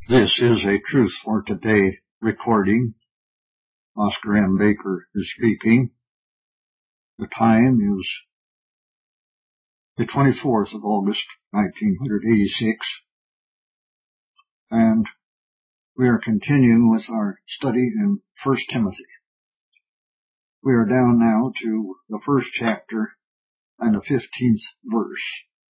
This is a Truth for Today recording. Oscar M. Baker is speaking. The time is the 24th of August, 1986, and we are continuing with our study in 1 Timothy. We are down now to the first chapter and the 15th verse.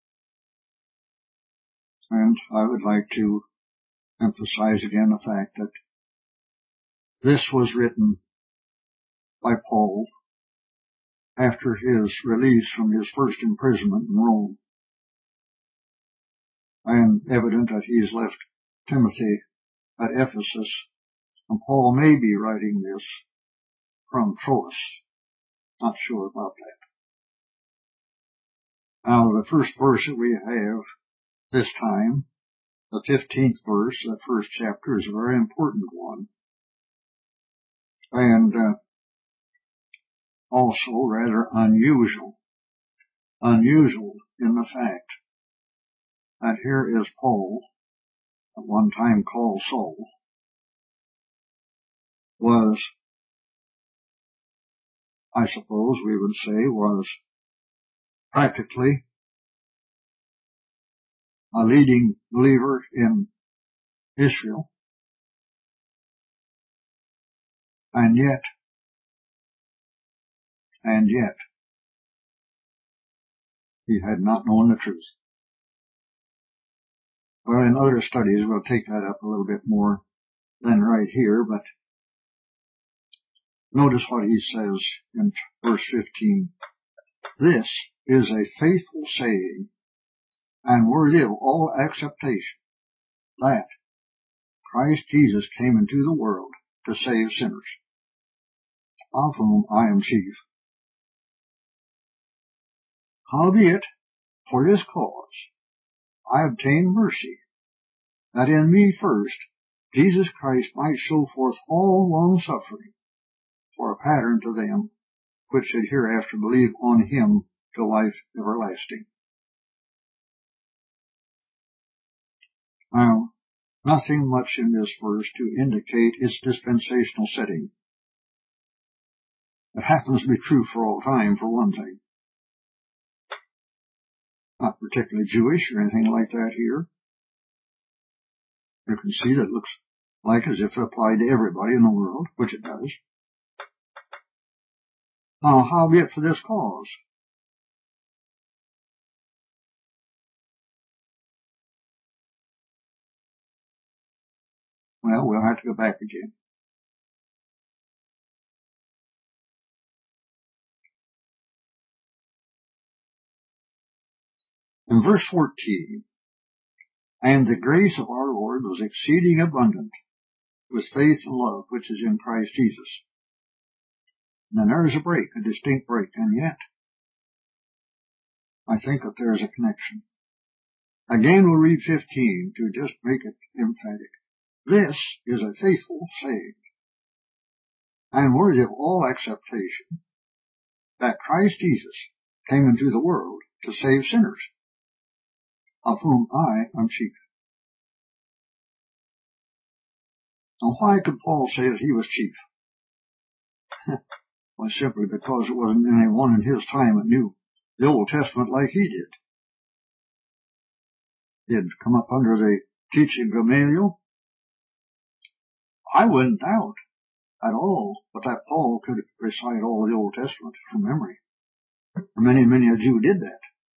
And I would like to emphasize again the fact that this was written by Paul after his release from his first imprisonment in Rome, and evident that he has left Timothy at Ephesus, and Paul may be writing this from Troas. Not sure about that. Now, the first verse that we have this time, the 15th verse, that first chapter, is a very important one, and also rather unusual. Unusual in the fact that here is Paul, at one time called Saul, was, I suppose we would say, was practically a leading believer in Israel, and yet, he had not known the truth. Well, in other studies, we'll take that up a little bit more than right here, but notice what he says in verse 15. This is a faithful saying and worthy of all acceptation, that Christ Jesus came into the world to save sinners, of whom I am chief. Howbeit, for this cause I obtained mercy, that in me first Jesus Christ might show forth all long-suffering, for a pattern to them which should hereafter believe on him to life everlasting. Now, nothing much in this verse to indicate its dispensational setting. It happens to be true for all time, for one thing. Not particularly Jewish or anything like that here. You can see that it looks like as if it applied to everybody in the world, which it does. Now, howbeit for this cause? Well, we'll have to go back again. In verse 14, and the grace of our Lord was exceeding abundant with faith and love which is in Christ Jesus. And then there is a break, a distinct break, and yet I think that there is a connection. Again, we'll read 15 to just make it emphatic. This is a faithful saying and worthy of all acceptation, that Christ Jesus came into the world to save sinners, of whom I am chief. Now, why could Paul say that he was chief? Well, simply because it wasn't anyone in his time that knew the Old Testament like he did. He had come up under the teaching of Gamaliel. I wouldn't doubt at all but that Paul could recite all the Old Testament from memory. Many a Jew did that.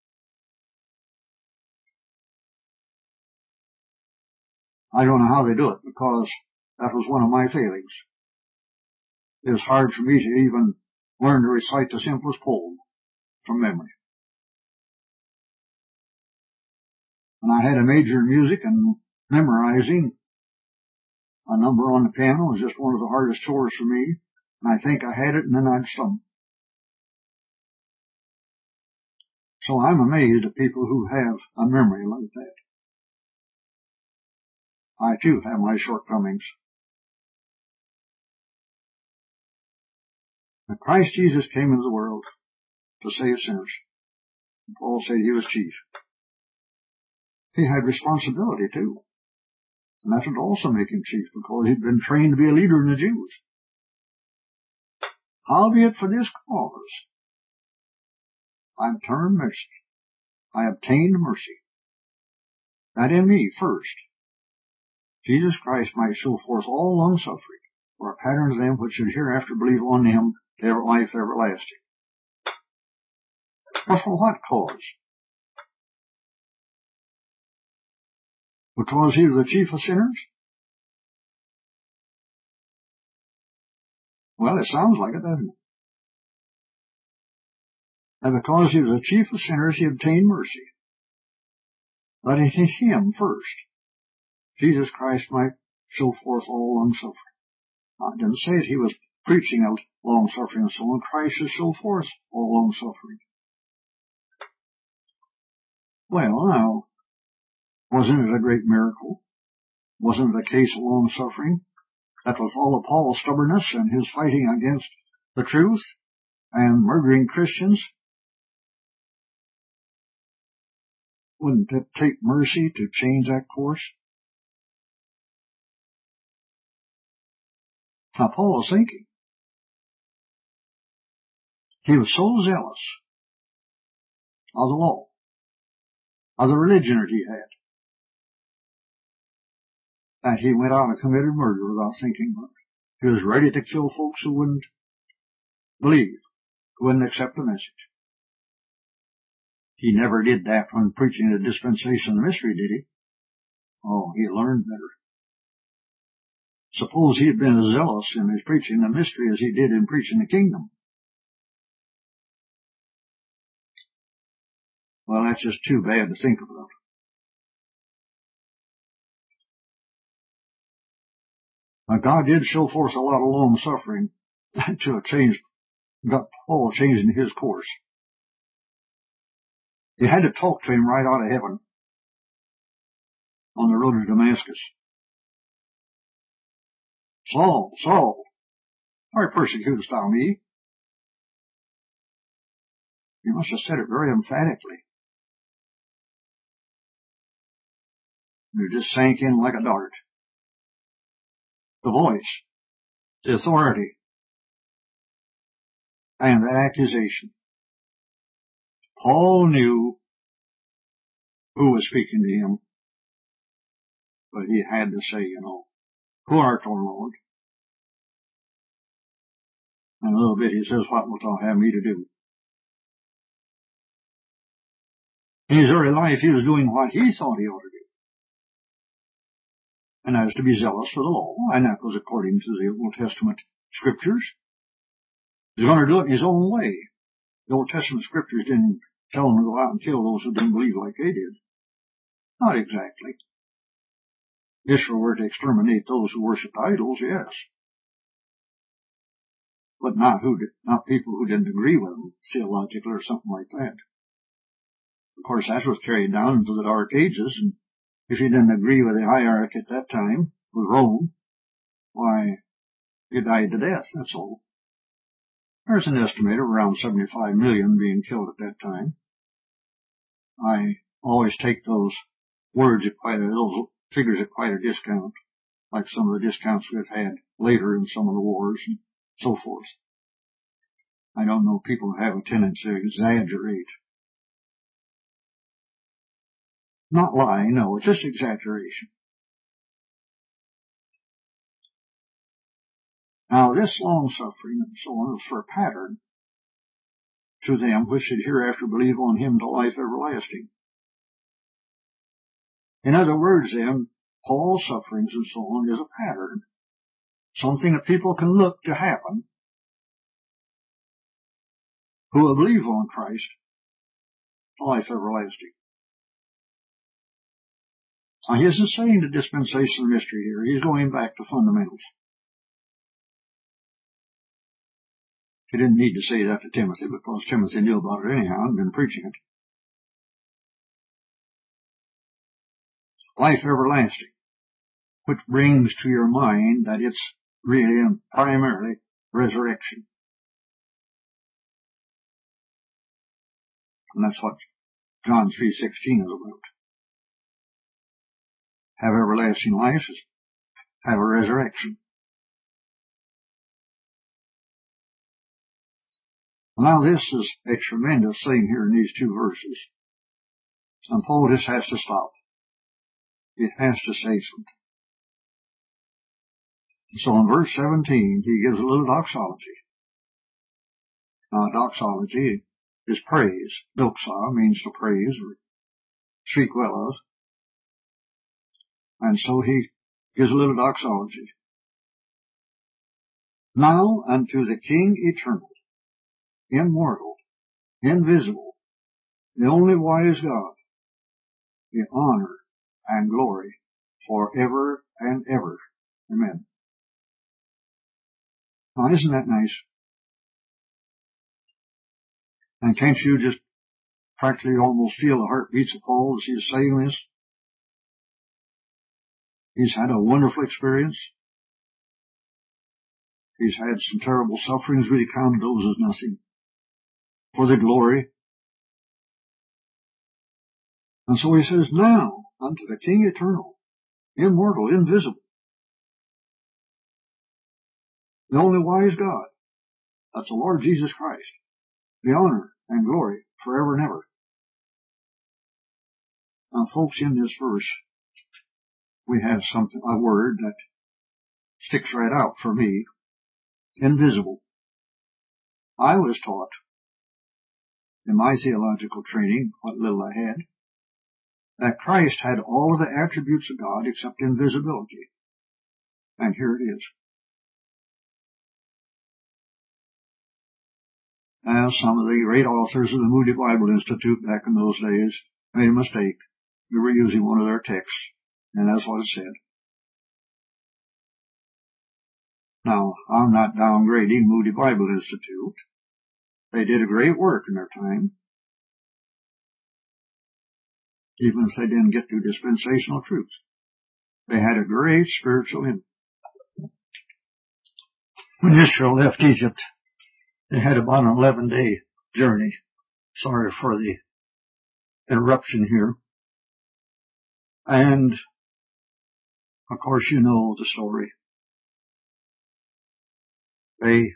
I don't know how they do it, because that was one of my failings. It was hard for me to even learn to recite the simplest poem from memory. And I had a major in music, and memorizing a number on the piano was just one of the hardest chores for me. And I think I had it, and then I'd stumble. So I'm amazed at people who have a memory like that. I too have my shortcomings. But Christ Jesus came into the world to save sinners. And Paul said he was chief. He had responsibility too. And that would also make him chief, because he'd been trained to be a leader in the Jews. Howbeit for this cause I obtained mercy. I obtained mercy, that in me first Jesus Christ might show forth all longsuffering, for a pattern to them which should hereafter believe on him to life everlasting. But for what cause? Because he was the chief of sinners? Well, it sounds like it, doesn't it? And because he was the chief of sinners, he obtained mercy. That in him first Jesus Christ might show forth all longsuffering. I didn't say that he was preaching of long-suffering and so on. Christ should show forth all long-suffering. Well, now, wasn't it a great miracle? Wasn't it a case of long-suffering? That was all of Paul's stubbornness and his fighting against the truth and murdering Christians. Wouldn't it take mercy to change that course? Now, Paul was thinking. He was so zealous of the law, of the religion that he had, that he went out and committed murder without thinking much. He was ready to kill folks who wouldn't believe, who wouldn't accept the message. He never did that when preaching the dispensation of the mystery, did he? Oh, he learned better. Suppose he had been as zealous in his preaching the mystery as he did in preaching the kingdom. Well, that's just too bad to think about. Now, God did show forth a lot of long suffering to have changed, got Paul changing his course. He had to talk to him right out of heaven on the road to Damascus. Saul, Saul, why persecutest thou me? He must have said it very emphatically. It just sank in like a dart. The voice, the authority, and that accusation. Paul knew who was speaking to him, but he had to say, who art thou, Lord? And a little bit he says, what wilt thou have me to do? In his early life, he was doing what he thought he ought to do. And that is to be zealous for the law, and that was according to the Old Testament scriptures. He's going to do it in his own way. The Old Testament scriptures didn't tell him to go out and kill those who didn't believe like they did. Not exactly. Israel were to exterminate those who worshipped idols, yes. But not people who didn't agree with them, theologically or something like that. Of course, that was carried down into the Dark Ages, and if you didn't agree with the hierarchy at that time, with Rome, why, you died to death, that's all. There's an estimate of around 75 million being killed at that time. I always take those those figures at quite a discount, like some of the discounts we've had later in some of the wars and so forth. I don't know, people have a tendency to exaggerate. Not lie, no, it's just exaggeration. Now, this long-suffering and so on is for a pattern to them which should hereafter believe on him to life everlasting. In other words, then, Paul's sufferings and so on is a pattern, something that people can look to happen who will believe on Christ to life everlasting. Now, he isn't saying the dispensation of mystery here. He's going back to fundamentals. He didn't need to say that to Timothy because Timothy knew about it anyhow and been preaching it. Life everlasting, which brings to your mind that it's really and primarily resurrection. And that's what John 3:16 is about. have everlasting life, have a resurrection. Now this is a tremendous thing here in these two verses. And Paul just has to stop. It has to say something. So in verse 17, he gives a little doxology. Now, doxology is praise. Doxa means to praise or speak well of. And so he gives a little doxology. Now unto the King eternal, immortal, invisible, the only wise God, be honor and glory forever and ever. Amen. Now, isn't that nice? And can't you just practically almost feel the heartbeats of Paul as he's saying this? He's had a wonderful experience. He's had some terrible sufferings, but he counted those as nothing for the glory. And so he says, now unto the King eternal, immortal, invisible, the only wise God, that's the Lord Jesus Christ, the honor and glory forever and ever. Now, folks, in this verse, we have something, a word that sticks right out for me. Invisible. I was taught in my theological training, what little I had, that Christ had all of the attributes of God except invisibility. And here it is. As some of the great authors of the Moody Bible Institute back in those days made a mistake. We were using one of their texts, and that's what it said. Now, I'm not downgrading Moody Bible Institute. They did a great work in their time, even if they didn't get to dispensational truths. They had a great spiritual impact. When Israel left Egypt, they had about an 11-day journey. Sorry for the interruption here. And, of course, you know the story. They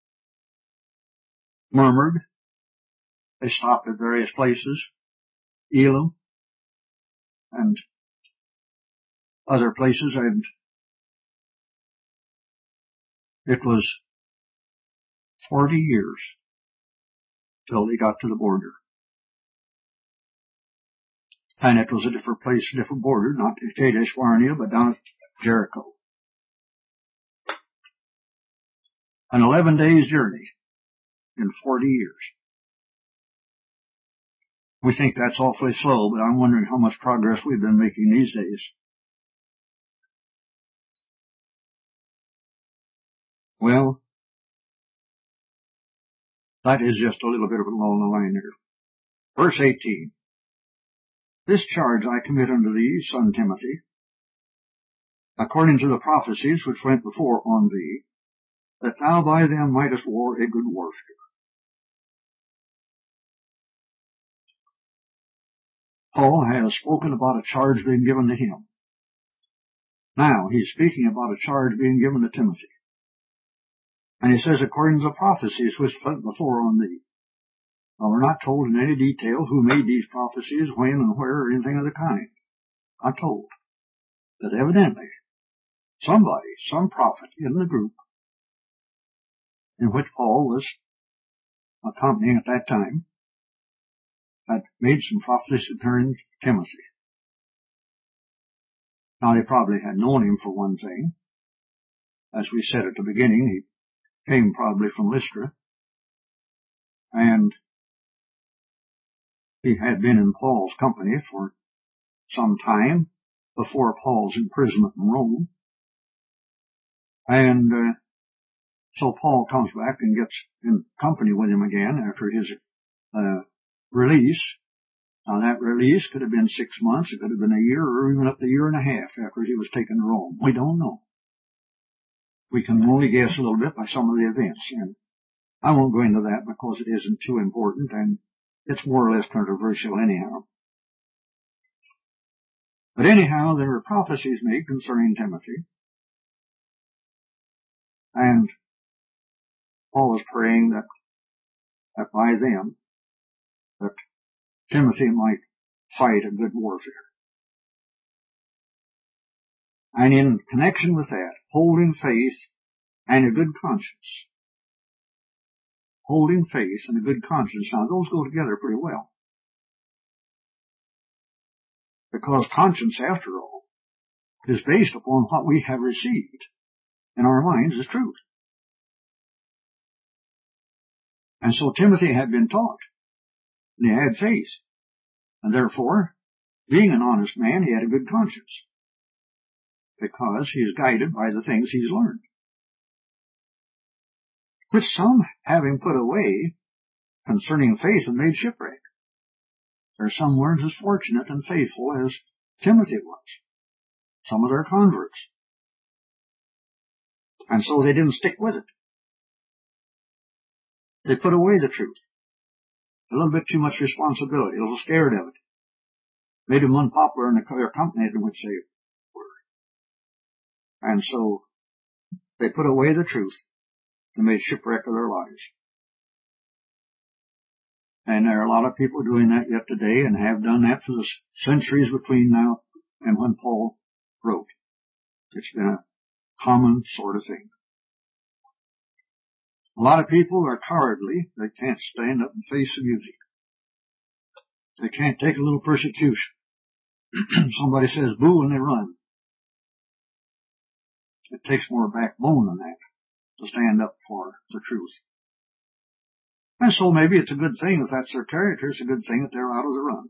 murmured. They stopped at various places, Elim and other places, and it was 40 years till they got to the border. And it was a different place, a different border, not Kadesh Barnea, but down at Jericho. An 11 days journey in 40 years. We think that's awfully slow, but I'm wondering how much progress we've been making these days. Well, that is just a little bit of along the line there. Verse 18. This charge I commit unto thee, son Timothy, according to the prophecies which went before on thee, that thou by them mightest war a good warfare. Paul has spoken about a charge being given to him. Now he's speaking about a charge being given to Timothy. And he says, according to the prophecies which went before on thee. Now, we're not told in any detail who made these prophecies, when and where, or anything of the kind. I'm told that evidently somebody, some prophet in the group in which Paul was accompanying at that time, had made some prophecies concerning Timothy. Now, they probably had known him for one thing. As we said at the beginning, he came probably from Lystra, and he had been in Paul's company for some time before Paul's imprisonment in Rome. And so Paul comes back and gets in company with him again after his release. Now, that release could have been 6 months, it could have been a year, or even up to a year and a half after he was taken to Rome. We don't know. We can only guess a little bit by some of the events, and I won't go into that because it isn't too important, and it's more or less controversial anyhow. But anyhow, there were prophecies made concerning Timothy, and Paul was praying that by them, that Timothy might fight a good warfare. And in connection with that, holding faith and a good conscience. Holding faith and a good conscience. Now, those go together pretty well. Because conscience, after all, is based upon what we have received in our minds as truth. And so Timothy had been taught, and he had faith. And therefore, being an honest man, he had a good conscience. Because he is guided by the things he's learned. Which some, having put away concerning faith, have made shipwreck. There are some weren't as fortunate and faithful as Timothy was. Some of their converts. And so they didn't stick with it. They put away the truth. A little bit too much responsibility, a little scared of it. Made them unpopular in their company in which they were. And so they put away the truth and made shipwreck of their lives. And there are a lot of people doing that yet today and have done that for the centuries between now and when Paul wrote. It's been a common sort of thing. A lot of people are cowardly. They can't stand up and face the music. They can't take a little persecution. Somebody says boo and they run. It takes more backbone than that to stand up for the truth. And so maybe it's a good thing if that's their character. It's a good thing that they're out of the run.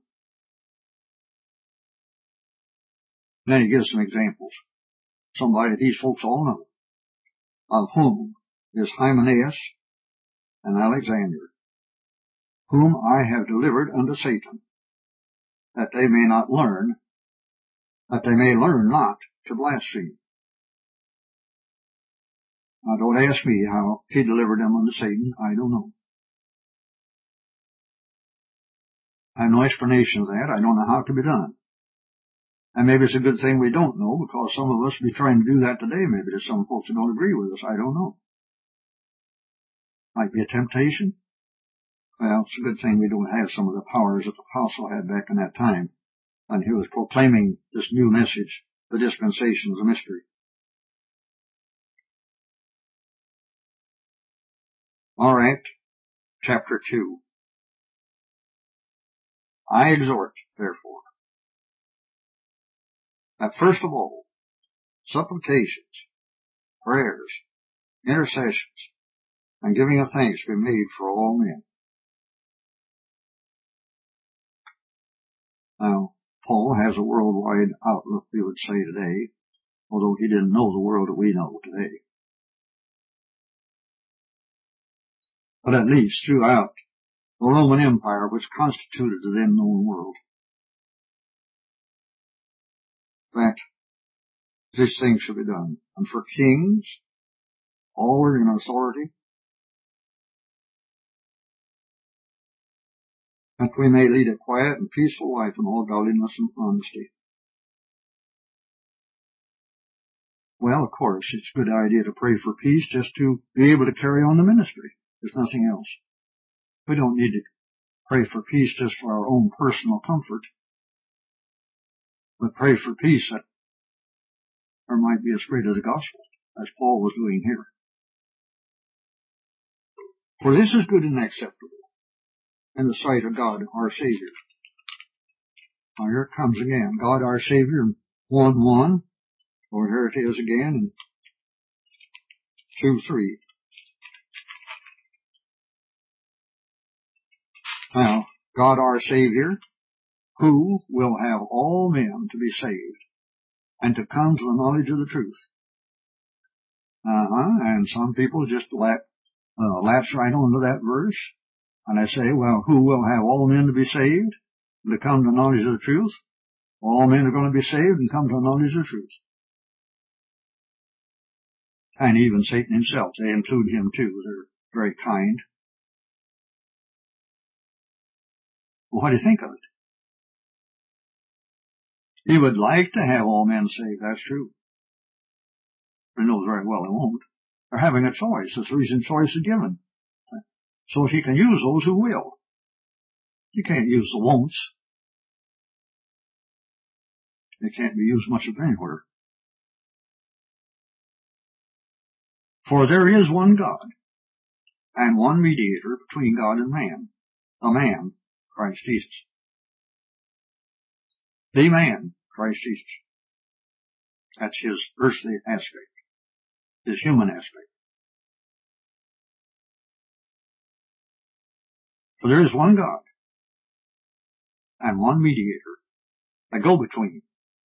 Then he gives some examples. Somebody these folks all know. Of whom is Hymenaeus and Alexander, whom I have delivered unto Satan, that they may learn not to blaspheme. Now don't ask me how he delivered them unto Satan. I don't know. I have no explanation of that. I don't know how it could be done. And maybe it's a good thing we don't know, because some of us will be trying to do that today. Maybe there's some folks who don't agree with us. I don't know. Might be a temptation. Well, it's a good thing we don't have some of the powers that the apostle had back in that time when he was proclaiming this new message, the dispensation of the mystery. All right, chapter 2. I exhort, therefore, that first of all, supplications, prayers, intercessions, and giving of thanks be made for all men. Now, Paul has a worldwide outlook, we would say today, although he didn't know the world that we know today. But at least throughout the Roman Empire, which constituted the then known world, that this thing should be done. And for kings, all are in authority, that we may lead a quiet and peaceful life in all godliness and honesty. Well, of course, it's a good idea to pray for peace just to be able to carry on the ministry. There's nothing else. We don't need to pray for peace just for our own personal comfort, but pray for peace that there might be a spread of the gospel, as Paul was doing here. For this is good and acceptable in the sight of God, our Savior. Now here it comes again. God, our Savior, 1:1. Or here it is again in 2:3. Now, God our Savior, who will have all men to be saved and to come to the knowledge of the truth. And some people just lapse right onto that verse, and they say, well, who will have all men to be saved and to come to the knowledge of the truth? All men are going to be saved and come to the knowledge of the truth. And even Satan himself, they include him too. They're very kind. Well, what do you think of it? He would like to have all men saved, that's true. But he knows very well he won't. They're having a choice. That's the reason choice is given. So he can use those who will. You can't use the won'ts. They can't be used much of anywhere. For there is one God, and one mediator between God and man, the man, Christ Jesus. The man, Christ Jesus. That's his earthly aspect, his human aspect. For there is one God, and one mediator, a go-between,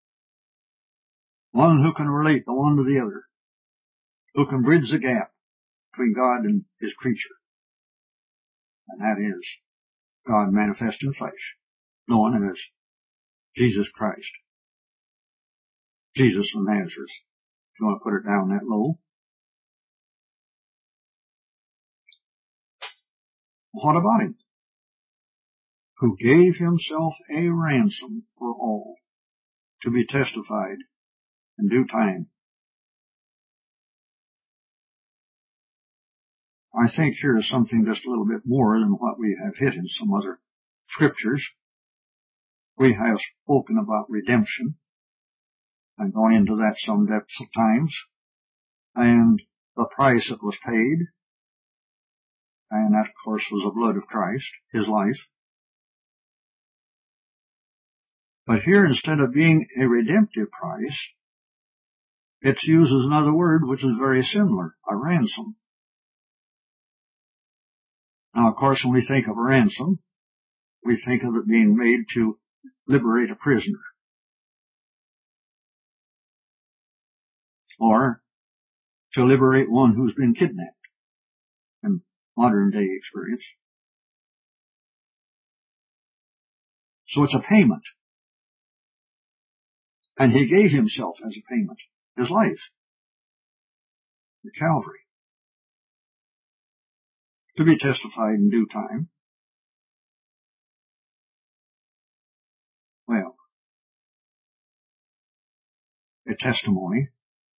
one who can relate the one to the other, who can bridge the gap between God and his creature. And that is God manifest in flesh, known as Jesus Christ. Jesus of Nazareth. If you want to put it down that low. What about him? Who gave himself a ransom for all, to be testified in due time. I think here is something just a little bit more than what we have hit in some other scriptures. We have spoken about redemption and gone into that some depths of times, and the price that was paid, and that of course was the blood of Christ, his life. But here, instead of being a redemptive price, it uses another word which is very similar, a ransom. Now, of course, when we think of a ransom, we think of it being made to liberate a prisoner, or to liberate one who's been kidnapped in modern day experience. So it's a payment. And he gave himself as a payment, his life, the Calvary, to be testified in due time. Well, a testimony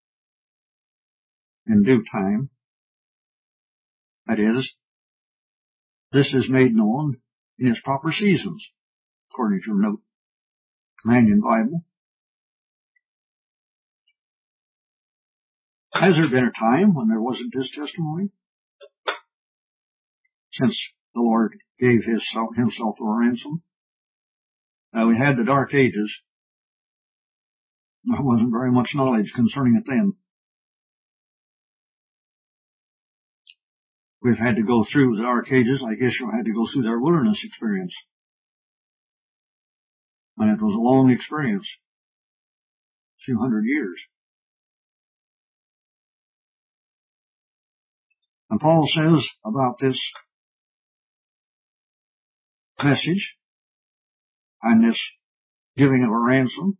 in due time. That is, this is made known in its proper seasons, according to the Companion Bible. Has there been a time when there wasn't this testimony? Since the Lord gave himself a ransom? We had the Dark Ages. There wasn't very much knowledge concerning it then. We've had to go through the Dark Ages like Israel had to go through their wilderness experience. And it was a long experience, a few hundred years. And Paul says about this message and this giving of a ransom,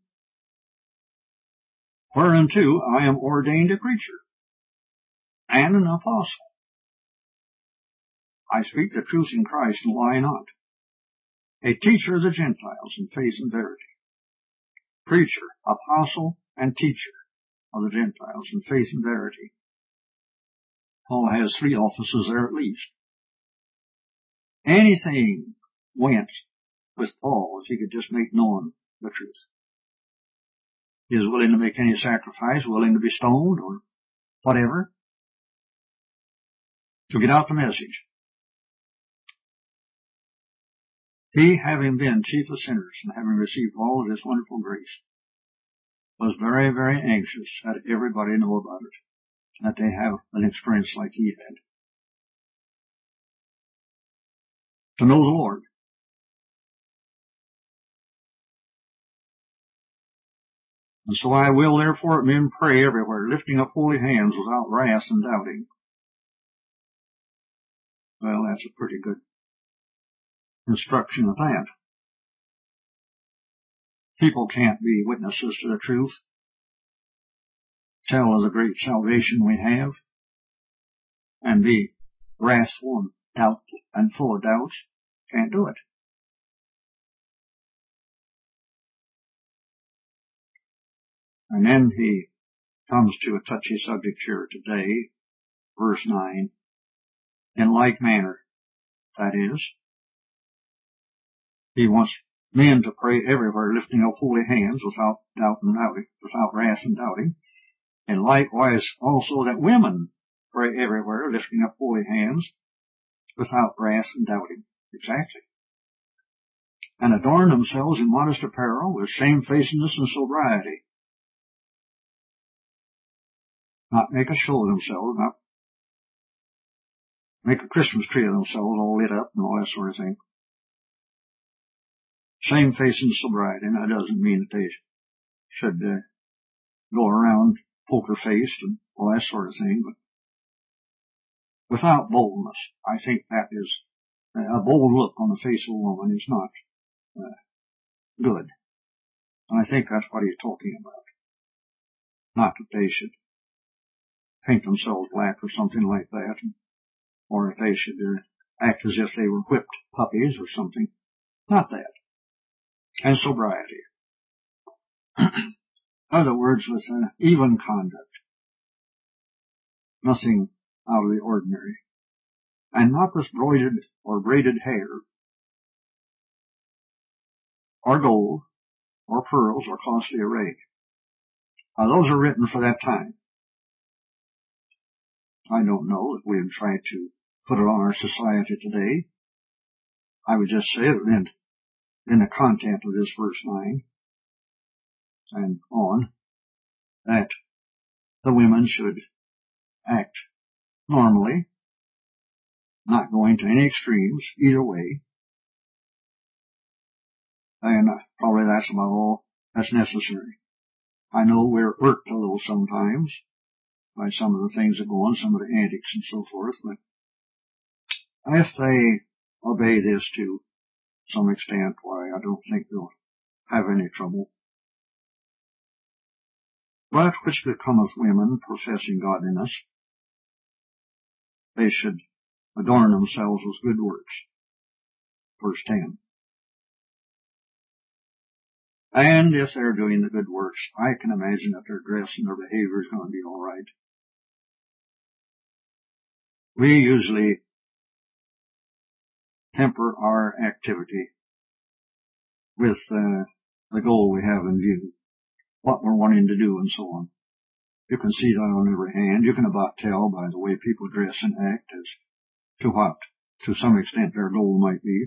whereunto I am ordained a preacher and an apostle. I speak the truth in Christ and lie not. A teacher of the Gentiles in faith and verity. Preacher, apostle, and teacher of the Gentiles in faith and verity. Paul has 3 offices there at least. Anything went with Paul if he could just make known the truth. He is willing to make any sacrifice, willing to be stoned or whatever, to get out the message. He, having been chief of sinners and having received all of his wonderful grace, was very, very anxious that everybody know about it, that they have an experience like he had. To know the Lord. And so I will therefore men pray everywhere, lifting up holy hands without wrath and doubting. Well, that's a pretty good instruction of that. People can't be witnesses to the truth, tell of the great salvation we have, and be wrathful and doubtful and full of doubts. Can't do it. And then he comes to a touchy subject here today, verse 9. In like manner, that is, he wants men to pray everywhere, lifting up holy hands without doubt and doubting, without wrath and doubting. And likewise also that women pray everywhere, lifting up holy hands without wrath and doubting. Exactly. And adorn themselves in modest apparel with shamefacedness and sobriety. Not make a show of themselves, not make a Christmas tree of themselves all lit up and all that sort of thing. Shamefaced and sobriety. Now, that doesn't mean that they should go around poker-faced and all that sort of thing, but without boldness. I think that is a bold look on the face of a woman is not good. And I think that's what he's talking about. Not that they should paint themselves black or something like that, or if they should act as if they were whipped puppies or something. Not that. And sobriety. In other words, with even conduct. Nothing out of the ordinary. And not with broidered or braided hair, or gold, or pearls, or costly array. Those are written for that time. I don't know if we have tried to put it on our society today. I would just say that in the content of this verse 9 and on, that the women should act normally, not going to any extremes either way. And probably that's about all that's necessary. I know we're irked a little sometimes by some of the things that go on, some of the antics and so forth, but if they obey this to some extent, why, I don't think they'll have any trouble. But which becometh women professing godliness, they should adorn themselves with good works. Verse 10. And if they're doing the good works, I can imagine that their dress and their behavior is going to be all right. We usually temper our activity with the goal we have in view, what we're wanting to do, and so on. You can see that on every hand. You can about tell by the way people dress and act as to what, to some extent, their goal might be.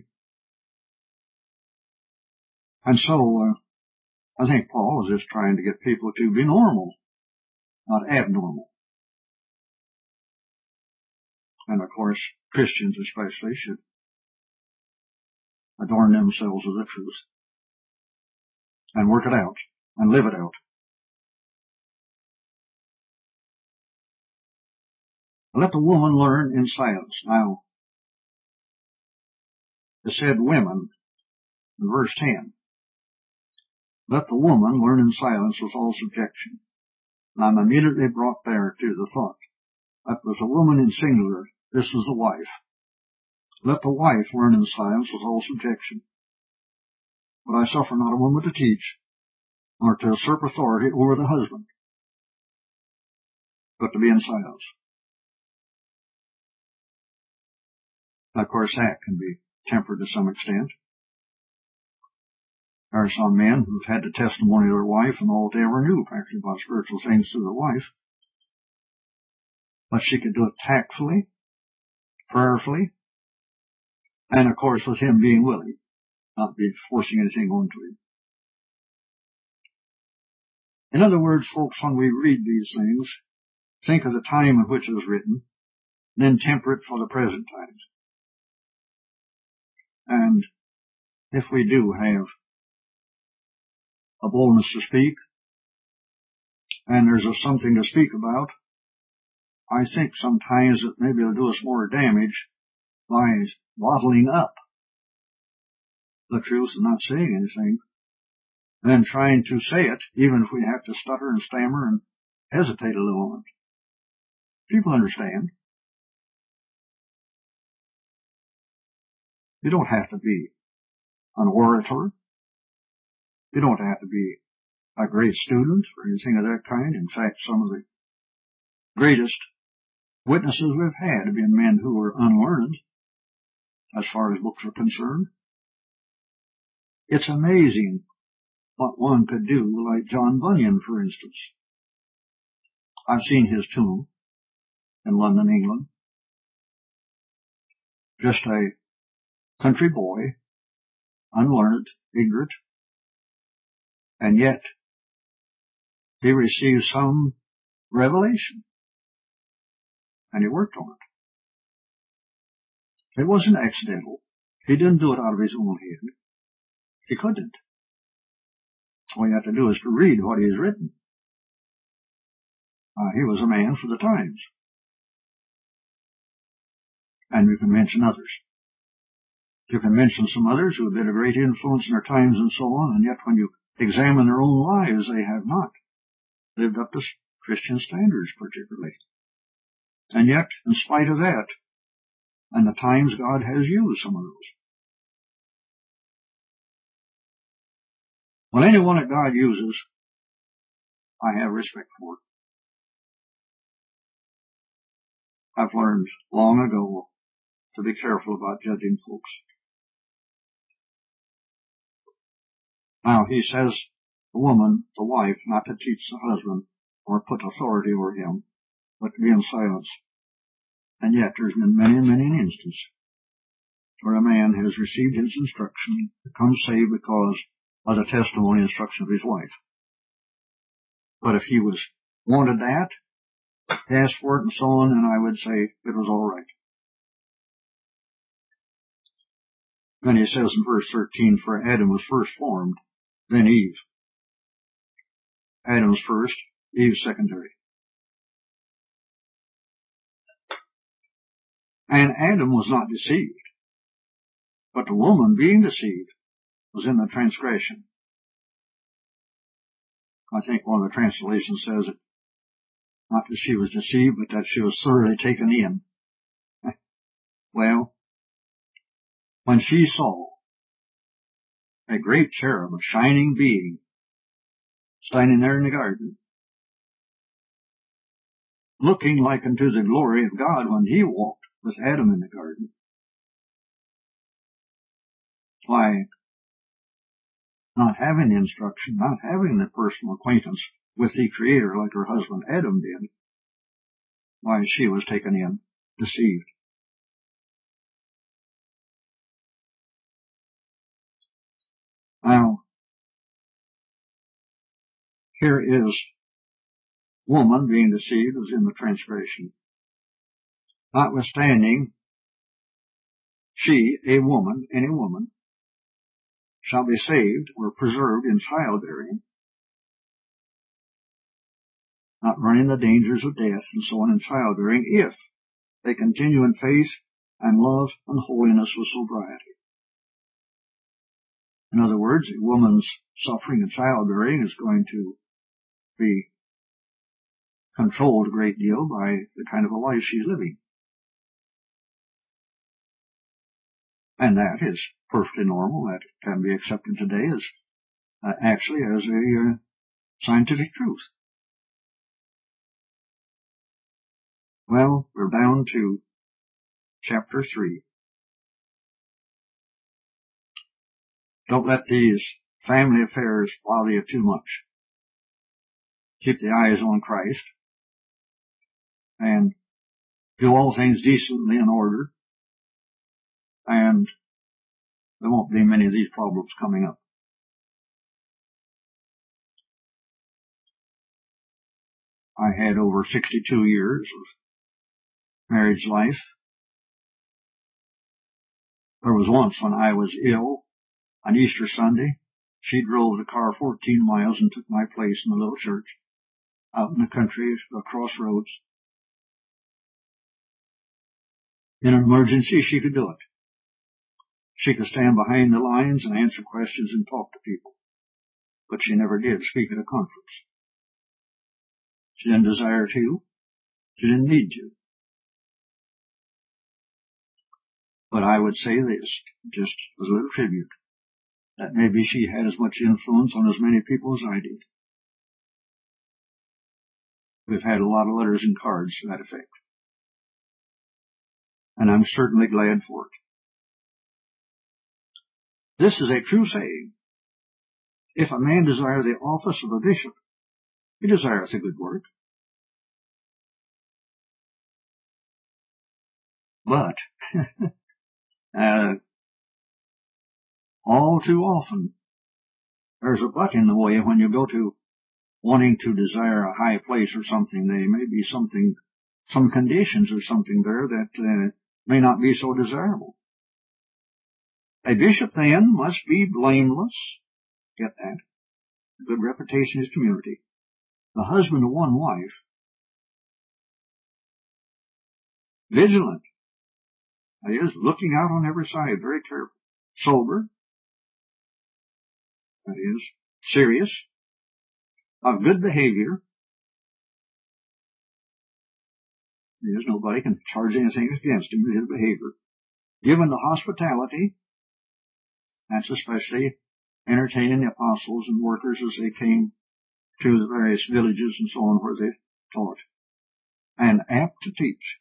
And so, I think Paul is just trying to get people to be normal, not abnormal. And of course, Christians especially should adorn themselves with the truth and work it out and live it out. Let the woman learn in silence. Now, it said women in verse 10. Let the woman learn in silence with all subjection. And I'm immediately brought there to the thought that with the woman in singular, this is the wife. Let the wife learn in silence with all subjection. But I suffer not a woman to teach, or to usurp authority over the husband, but to be in silence. Of course, that can be tempered to some extent. There are some men who've had the testimony of their wife and all they ever knew, actually, about spiritual things through their wife. But she could do it tactfully, prayerfully, and of course with him being willing, not be forcing anything onto him. In other words, folks, when we read these things, think of the time in which it was written, then temper it for the present times. And if we do have a boldness to speak, and there's something to speak about, I think sometimes that maybe it'll do us more damage by bottling up the truth and not saying anything than trying to say it, even if we have to stutter and stammer and hesitate a little moment. People understand. You don't have to be an orator. You don't have to be a great student or anything of that kind. In fact, some of the greatest witnesses we've had have been men who were unlearned as far as books are concerned. It's amazing what one could do, like John Bunyan, for instance. I've seen his tomb in London, England. Just a country boy, unlearned, ignorant, and yet he received some revelation, and he worked on it. It wasn't accidental. He didn't do it out of his own head. He couldn't. All you have to do is to read what he has written. He was a man for the times. And you can mention others. You can mention some others who have been a great influence in their times and so on, and yet when you examine their own lives, they have not lived up to Christian standards particularly. And yet, in spite of that, and the times, God has used some of those. Well, anyone that God uses, I have respect for. I've learned long ago to be careful about judging folks. Now, he says, the woman, the wife, not to teach the husband or put authority over him, but to be in silence. And yet, there's been many an instance where a man has received his instruction, become saved because of the testimony and instruction of his wife. But if he wanted that, asked for it and so on, and I would say it was all right. Then he says in verse 13, for Adam was first formed, then Eve. Adam's first, Eve's secondary. And Adam was not deceived, but the woman being deceived was in the transgression. I think one of the translations says it, not that she was deceived, but that she was thoroughly taken in. Well, when she saw a great cherub, a shining being, standing there in the garden, looking like unto the glory of God when he walked with Adam in the garden, why, not having the instruction, not having the personal acquaintance with the Creator like her husband Adam did, why, she was taken in, deceived. Now, here is woman being deceived as in the transgression. Notwithstanding, she, a woman, any woman, shall be saved or preserved in childbearing, not running the dangers of death and so on in childbearing, if they continue in faith and love and holiness with sobriety. In other words, a woman's suffering in childbearing is going to be controlled a great deal by the kind of a life she's living. And that is perfectly normal. That can be accepted today as actually as a scientific truth. Well, we're down to chapter 3. Don't let these family affairs bother you too much. Keep the eyes on Christ and do all things decently in order, and there won't be many of these problems coming up. I had over 62 years of marriage life. There was once when I was ill on Easter Sunday. She drove the car 14 miles and took my place in the little church out in the country, across roads. In an emergency, she could do it. She could stand behind the lines and answer questions and talk to people. But she never did speak at a conference. She didn't desire to. She didn't need to. But I would say this, just as a little tribute, that maybe she had as much influence on as many people as I did. We've had a lot of letters and cards to that effect. And I'm certainly glad for it. This is a true saying. If a man desire the office of a bishop, he desireth a good work. But all too often, there's a but in the way when you go to wanting to desire a high place or something. There may be something, some conditions or something there that may not be so desirable. A bishop then must be blameless. Get that? A good reputation in his community. The husband of one wife. Vigilant. That is, looking out on every side, very careful. Sober. That is, serious. Of good behavior. That is, nobody can charge anything against him with his behavior. Given to hospitality. That's especially entertaining the apostles and workers as they came to the various villages and so on where they taught. And apt to teach.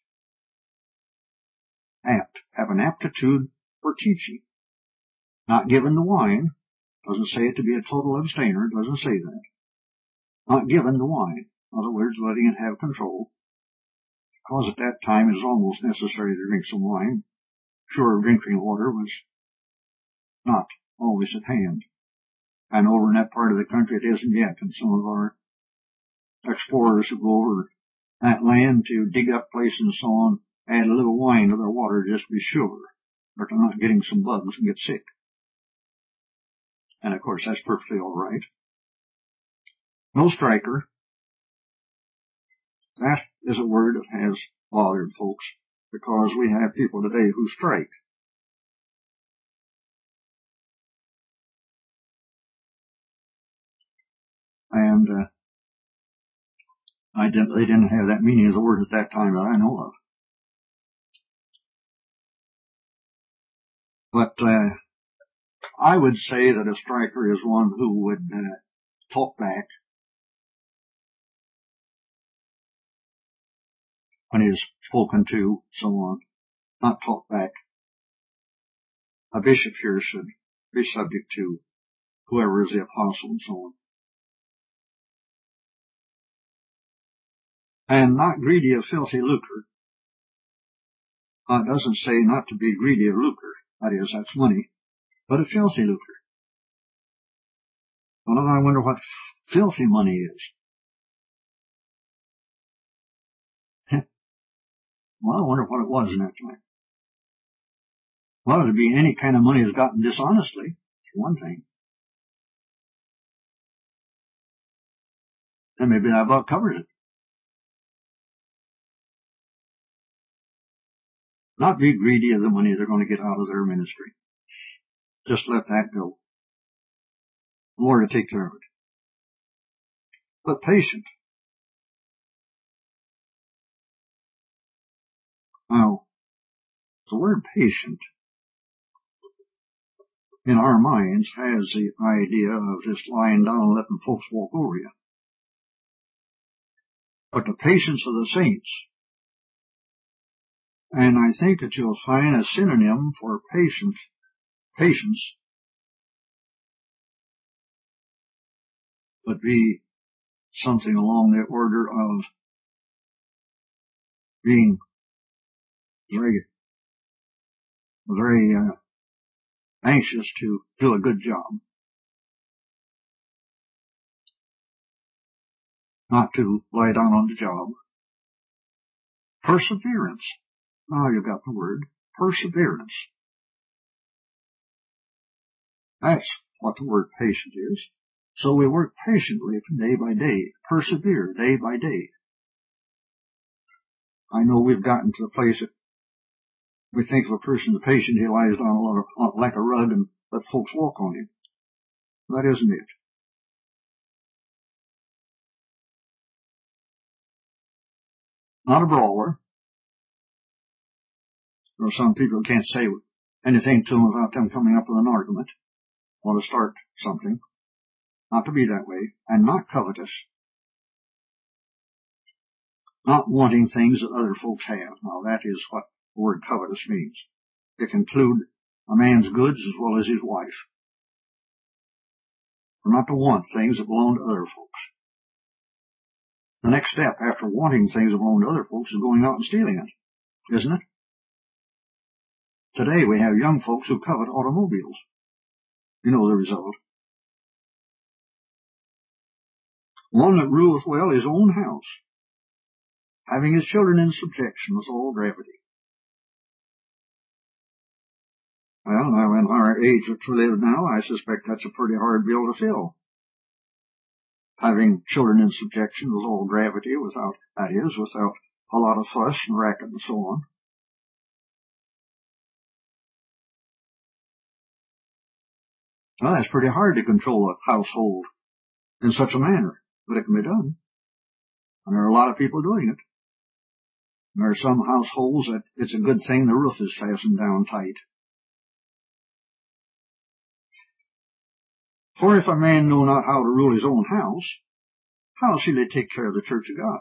Apt. Have an aptitude for teaching. Not given to wine. Doesn't say it to be a total abstainer. Doesn't say that. Not given to wine. In other words, letting it have control. Because at that time it was almost necessary to drink some wine. Sure, drinking water was not always at hand. And over in that part of the country it isn't yet. And some of our explorers who go over that land to dig up places and so on, add a little wine to their water just to be sure that they're not getting some bugs and get sick. And of course that's perfectly all right. No striker. That is a word that has bothered folks because we have people today who strike. And they didn't have that meaning as a word at that time that I know of. But I would say that a striker is one who would talk back when he's spoken to, so on. Not talk back. A bishop here should be subject to whoever is the apostle and so on. And not greedy of filthy lucre. It doesn't say not to be greedy of lucre. That is, that's money. But of filthy lucre. Well, I wonder what filthy money is. Well, I wonder what it was in that time. Well, it'd be any kind of money that's gotten dishonestly, for one thing. And maybe that about covers it. Not be greedy of the money they're going to get out of their ministry. Just let that go. Lord to take care of it. But patient. Now, the word patient in our minds has the idea of just lying down and letting folks walk over you. But the patience of the saints, and I think that you'll find a synonym for patience, would be something along the order of being very anxious to do a good job. Not to lie down on the job. Perseverance. Now you've got the word. Perseverance. That's what the word patient is. So we work patiently day by day. Persevere day by day. I know we've gotten to the place that we think of a person as patient, he lies down like a rug and let folks walk on him. That isn't it. Not a brawler. There are some people who can't say anything to them without them coming up with an argument. Want to start something. Not to be that way. And not covetous. Not wanting things that other folks have. Now that is what the word covetous means. It can include a man's goods as well as his wife. We're not to want things that belong to other folks. The next step after wanting things that belong to other folks is going out and stealing it, isn't it? Today we have young folks who covet automobiles. You know the result. One that ruleth well his own house, having his children in subjection with all gravity. Well, now in our age which we live now, I suspect that's a pretty hard bill to fill. Having children in subjection with all gravity, without a lot of fuss and racket and so on. Well, it's pretty hard to control a household in such a manner, but it can be done. And there are a lot of people doing it. And there are some households that it's a good thing the roof is fastened down tight. For if a man know not how to rule his own house, how shall he take care of the church of God?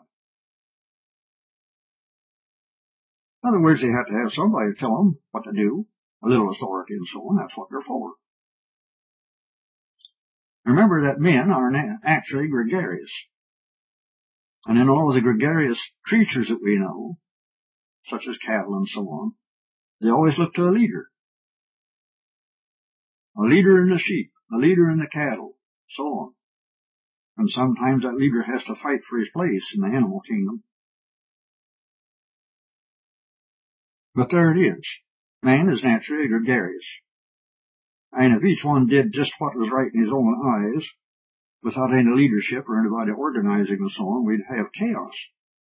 In other words, they have to have somebody to tell them what to do, a little authority and so on. That's what they're for. Remember that men are actually gregarious. And in all of the gregarious creatures that we know, such as cattle and so on, they always look to a leader. A leader in the sheep, a leader in the cattle, so on. And sometimes that leader has to fight for his place in the animal kingdom. But there it is. Man is naturally gregarious. And if each one did just what was right in his own eyes, without any leadership or anybody organizing and so on, we'd have chaos.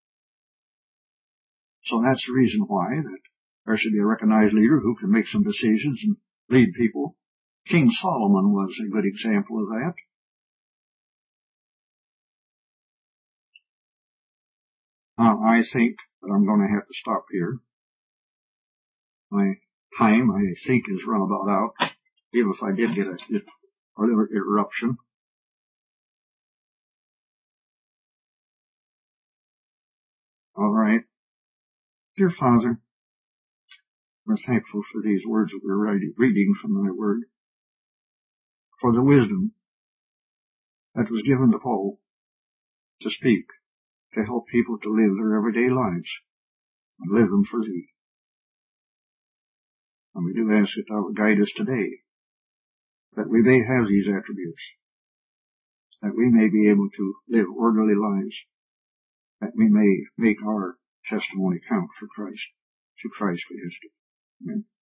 So that's the reason why that there should be a recognized leader who can make some decisions and lead people. King Solomon was a good example of that. Now, I think that I'm going to have to stop here. My time, I think, is run about out, even if I did get a little interruption. All right. Dear Father, we're thankful for these words that we're reading from thy word, for the wisdom that was given to Paul to speak, to help people to live their everyday lives and live them for thee. And we do ask that thou would guide us today, that we may have these attributes, that we may be able to live orderly lives, that we may make our testimony count for Christ, to Christ we ask it. Amen.